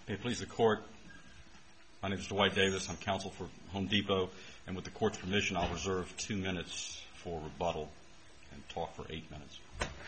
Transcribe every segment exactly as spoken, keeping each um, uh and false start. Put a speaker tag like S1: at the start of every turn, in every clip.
S1: May it please the Court, my name is Dwight Davis. I'm counsel for Home Depot, and with the Court's permission, I'll reserve two minutes for rebuttal and talk for eight minutes.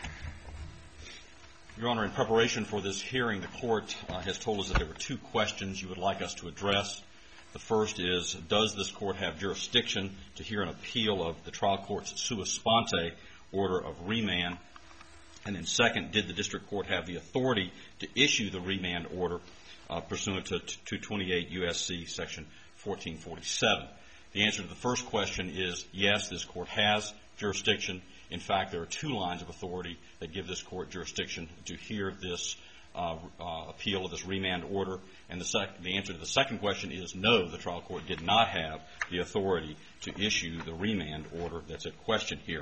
S1: Your Honor, in preparation for this hearing, the Court uh, has told us that there were two questions you would like us to address. The first is, does this Court have jurisdiction to hear an appeal of the trial court's sua sponte order of remand? And then second, did the District Court have the authority to issue the remand order uh, pursuant to two twenty-eight U S C section fourteen forty-seven? The answer to the first question is yes, this Court has jurisdiction. In fact, there are two lines of authority that give this Court jurisdiction to hear this uh, uh, appeal of this remand order. And the, sec- the answer to the second question is no, the trial court did not have the authority to issue the remand order that's at question here.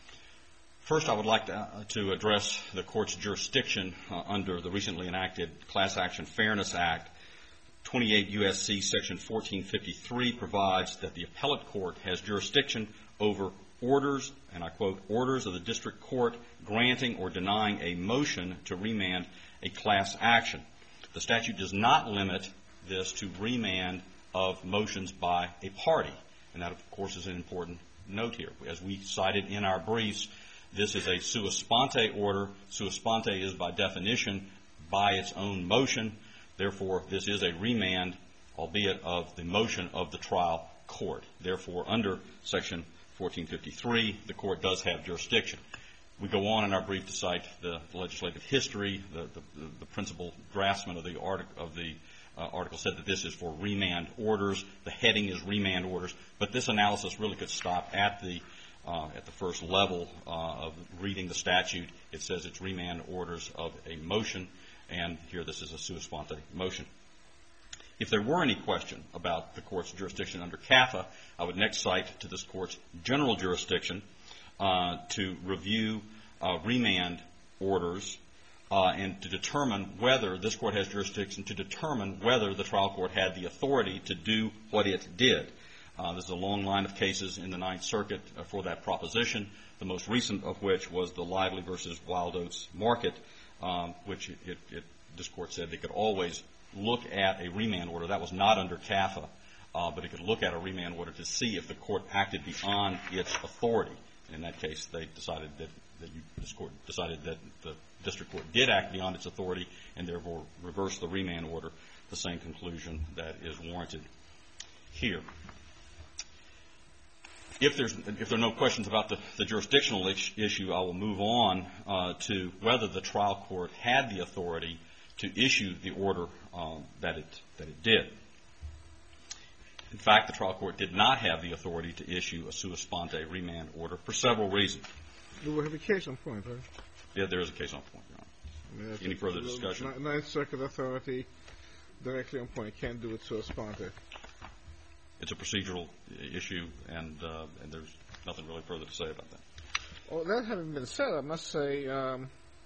S1: First, I would like to, uh, to address the Court's jurisdiction uh, under the recently enacted Class Action Fairness Act. twenty-eight U S C section fourteen fifty-three provides that the appellate court has jurisdiction over orders, and I quote, orders of the district court granting or denying a motion to remand a class action. The statute does not limit this to remand of motions by a party, and that, of course, is an important note here. As we cited in our briefs, this is a sua sponte order. Sua sponte is, by definition, by its own motion. Therefore, this is a remand, albeit of the motion of the trial court. Therefore, under Section fourteen fifty-three, the Court does have jurisdiction. We go on in our brief to cite the legislative history. The, the, the principal draftsman of the, artic, of the uh, article said that this is for remand orders. The heading is remand orders. But this analysis really could stop at the uh, at the first level uh, of reading the statute. It says it's remand orders of a motion, and here this is a sua sponte motion. If there were any question about the Court's jurisdiction under C A F A, I would next cite to this Court's general jurisdiction uh, to review uh, remand orders uh, and to determine whether this Court has jurisdiction to determine whether the trial court had the authority to do what it did. Uh, there's a long line of cases in the Ninth Circuit uh, for that proposition, the most recent of which was the Lively versus Wild Oats Market, um, which it, it, it, this Court said they could always look at a remand order. That was not under C A F A, uh, but it could look at a remand order to see if the Court acted beyond its authority. In that case, they decided that, that you, this Court decided that the District Court did act beyond its authority and therefore reversed the remand order, the same conclusion that is warranted here. If there's if there are no questions about the, the jurisdictional issue, I will move on uh, to whether the trial court had the authority to issue the order um, that it that it did. In fact, the trial court did not have the authority to issue a sua sponte remand order for several reasons.
S2: Do we have a case on point, right?
S1: Yeah, there is a case on point, Your Honor. I mean, Any further discussion?
S2: Ninth Circuit authority directly on point can't do it sua sponte.
S1: It's a procedural issue, and uh, and there's nothing really further to say about that.
S2: Well, that having been said, I must say um,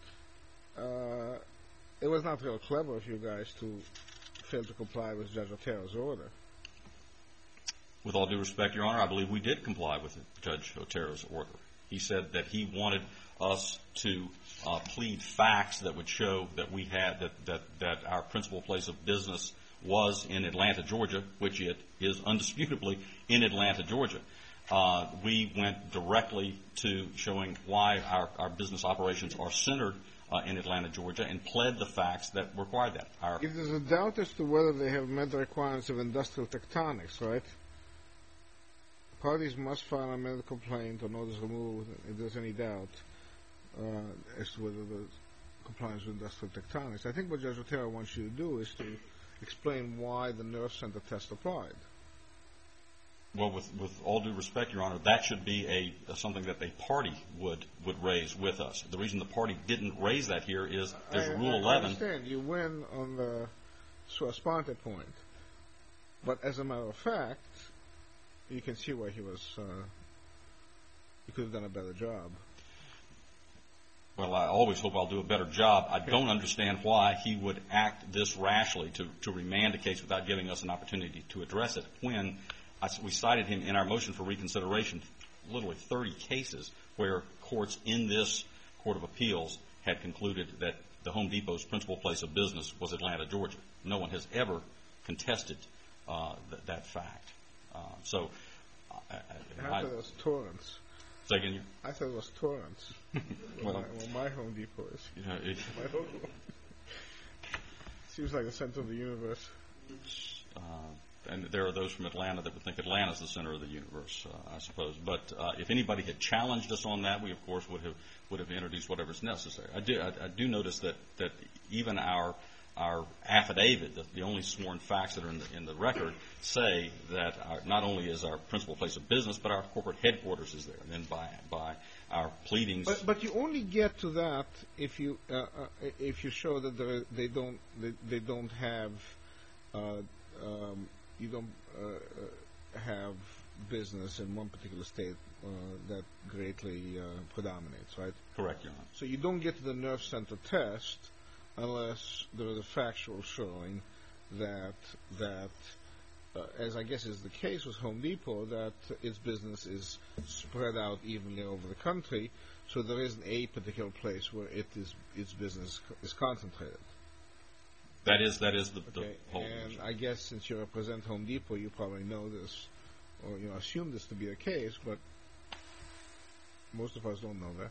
S2: uh, it was not real clever of you guys to fail to comply with Judge Otero's order.
S1: With all due respect, Your Honor, I believe we did comply with Judge Otero's order. He said that he wanted us to uh, plead facts that would show that we had that, that, that our principal place of business was in Atlanta, Georgia, which it is undisputably in Atlanta, Georgia. Uh, we went directly to showing why our, our business operations are centered uh, in Atlanta, Georgia, and pled the facts that required that. Our
S2: if there's a doubt as to whether they have met the requirements of industrial tectonics, right? Parties must file an amended complaint or notice removed if there's any doubt uh, as to whether the compliance with industrial tectonics. I think what Judge Otero wants you to do is to explain why the nerve center test applied.
S1: Well, with, with all due respect, Your Honor, that should be a, a something that a party would, would raise with us. The reason the party didn't raise that here is there's
S2: I,
S1: Rule
S2: I,
S1: eleven.
S2: I understand. You win on the sua sponte point. But as a matter of fact, you can see why he was, uh, he could have done a better job.
S1: Well, I always hope I'll do a better job. I don't understand why he would act this rashly to, to remand a case without giving us an opportunity to address it when I, we cited him in our motion for reconsideration literally thirty cases where courts in this Court of Appeals had concluded that the Home Depot's principal place of business was Atlanta, Georgia. No one has ever contested uh, th- that fact. Uh, so, I, I,
S2: I thought it was Torrance.
S1: Say again?
S2: I thought it was Torrance.
S1: well,
S2: where, my, where my Home Depot is.
S1: You know, it,
S2: my local. Seems like the center of the universe.
S1: Uh, and there are those from Atlanta that would think Atlanta's the center of the universe, uh, I suppose. But uh, if anybody had challenged us on that, we of course would have would have introduced whatever's necessary. I do I, I do notice that that even our our affidavit, the, the only sworn facts that are in the, in the record, say that our, not only is our principal place of business, but our corporate headquarters is there. And then by by our pleadings.
S2: But, but you only get to that if you uh, uh, if you show that there, they don't they, they don't have uh, um, you don't uh, uh, have business in one particular state uh, that greatly uh, predominates, right?
S1: Correct, Your Honor.
S2: So you don't get to the nerve center test unless there is a factual showing that that, uh, as I guess is the case with Home Depot, that its business is spread out evenly over the country, so there isn't a particular place where it is its business is concentrated.
S1: That is that is the,
S2: Okay.
S1: the whole.
S2: And
S1: issue.
S2: I guess since you represent Home Depot, you probably know this, or you know, assume this to be the case, but most of us don't know that.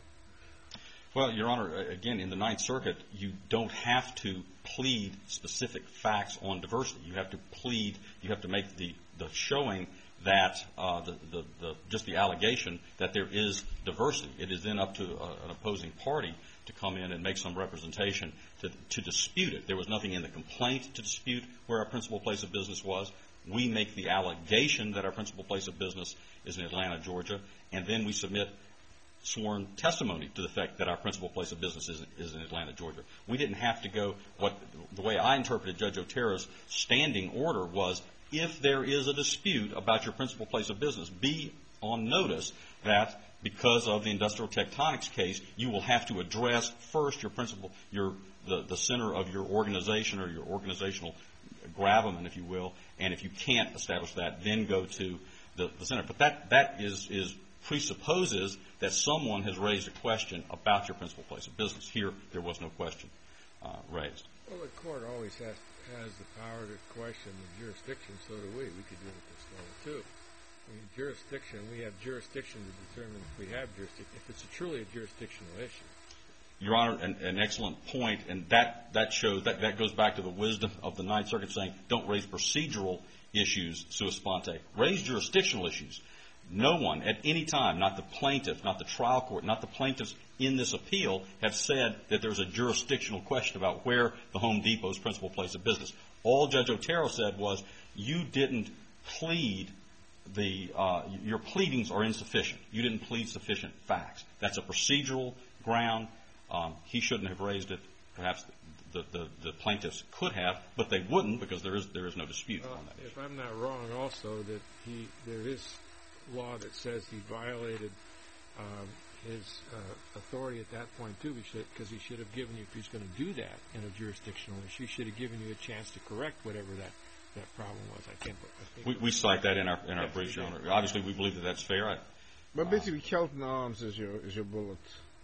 S1: Well, Your Honor, again, in the Ninth Circuit, you don't have to plead specific facts on diversity. You have to plead, you have to make the, the showing that uh, the, the, the just the allegation that there is diversity. It is then up to uh, an opposing party to come in and make some representation to, to dispute it. There was nothing in the complaint to dispute where our principal place of business was. We make the allegation that our principal place of business is in Atlanta, Georgia, and then we submit sworn testimony to the fact that our principal place of business is, is in Atlanta, Georgia. We didn't have to go, what the way I interpreted Judge Otera's standing order was, if there is a dispute about your principal place of business, be on notice that because of the industrial tectonics case, you will have to address first your principal, your the, the center of your organization or your organizational gravamen, if you will, and if you can't establish that, then go to the, the center. But that that is is presupposes that someone has raised a question about your principal place of business. Here, there was no question uh, raised.
S3: Well, the court always has, has the power to question the jurisdiction, so do we. We could do it this level, too. I mean, jurisdiction, we have jurisdiction to determine if we have jurisdiction, if it's a truly a jurisdictional issue.
S1: Your Honor, an, an excellent point, and that, that shows, that, that goes back to the wisdom of the Ninth Circuit saying, don't raise procedural issues sua sponte. Raise jurisdictional issues. No one at any time, not the plaintiff, not the trial court, not the plaintiffs in this appeal, have said that there's a jurisdictional question about where the Home Depot's principal place of business. All Judge Otero said was, you didn't plead the, uh, your pleadings are insufficient. You didn't plead sufficient facts. That's a procedural ground. Um, he shouldn't have raised it. Perhaps the, the, the plaintiffs could have, but they wouldn't because there is there is no dispute
S3: uh,
S1: on that.
S3: If I'm not wrong, also that he there is law that says he violated um, his uh, authority at that point too, because he should have given you, if he's going to do that in a jurisdictional issue, he should have given you a chance to correct whatever that, that problem was. I can't. I think
S1: We, we cite that in our in our brief, Your Honor. Obviously, we believe that that's fair. I,
S2: But basically, Kelton Arms is your is your bullet,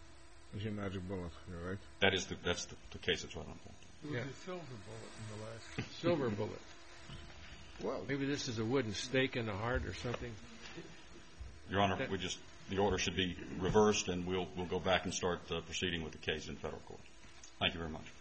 S2: is your magic bullet, right?
S1: that is the that's the, the case that's right on point.
S3: it was
S4: Yeah.
S3: a silver bullet in the last silver bullet.
S2: Well,
S3: Maybe this is a wooden stake in the heart or something.
S1: Your Honor, we just the order should be reversed, and we'll we'll go back and start uh, proceeding with the case in federal court. Thank you very much.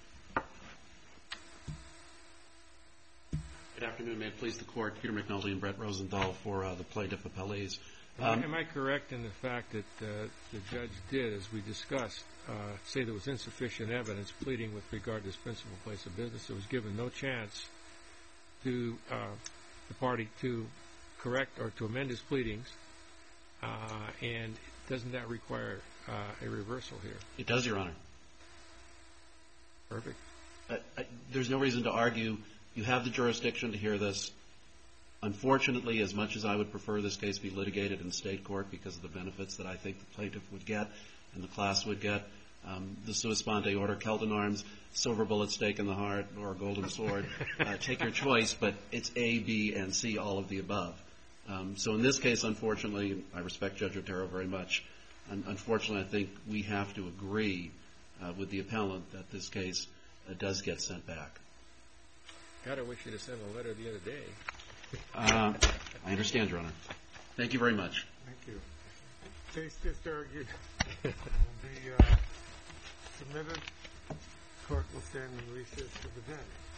S5: Good afternoon. May it please the Court. Peter McNulty and Brett Rosenthal for uh, the plaintiff appellees.
S3: Um, Am I correct in the fact that uh, the judge did, as we discussed, uh, say there was insufficient evidence pleading with regard to his principal place of business? It was given no chance to uh, the party to correct or to amend his pleadings, uh, and doesn't that require uh, a reversal here?
S5: It does, Your Honor.
S3: Perfect.
S5: Uh, uh, there's no reason to argue. You have the jurisdiction to hear this. Unfortunately, as much as I would prefer this case be litigated in state court because of the benefits that I think the plaintiff would get and the class would get, um, the sua sponte order, Kelton Arms, silver bullet stake in the heart, or a golden sword, uh, take your choice, but it's A, B, and C, all of the above. Um, so in this case, unfortunately, I respect Judge Otero very much. Un- unfortunately, I think we have to agree uh, with the appellant that this case uh, does get sent back.
S3: God, I wish you'd have sent a letter the other day.
S5: Uh, I understand, Your Honor. Thank you very much.
S4: Thank you. Case just argued will be uh, submitted. Court will stand in recess for the day.